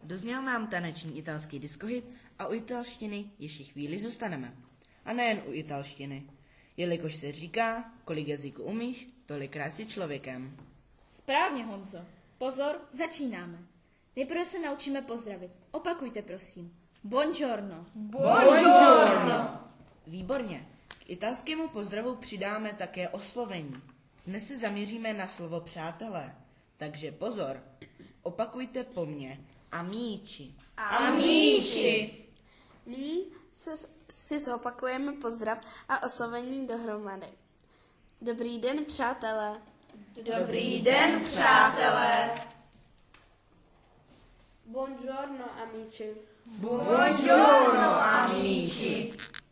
dozněl nám taneční italský diskohit a u italštiny ještě chvíli zůstaneme. A nejen u italštiny, jelikož se říká, kolik jazyků umíš, tolikrát si člověkem. Správně, Honzo. Pozor, začínáme. Nejprve se naučíme pozdravit. Opakujte, prosím. Buongiorno. Buongiorno. Výborně. K italskému pozdravu přidáme také oslovení. Dnes se zaměříme na slovo přátelé. Takže pozor, opakujte po mně. Amici. Amici. Nyní si zopakujeme pozdrav a oslovení dohromady. Dobrý den, přátelé. Dobrý den, přátelé. Buongiorno, amici. Buongiorno, amici.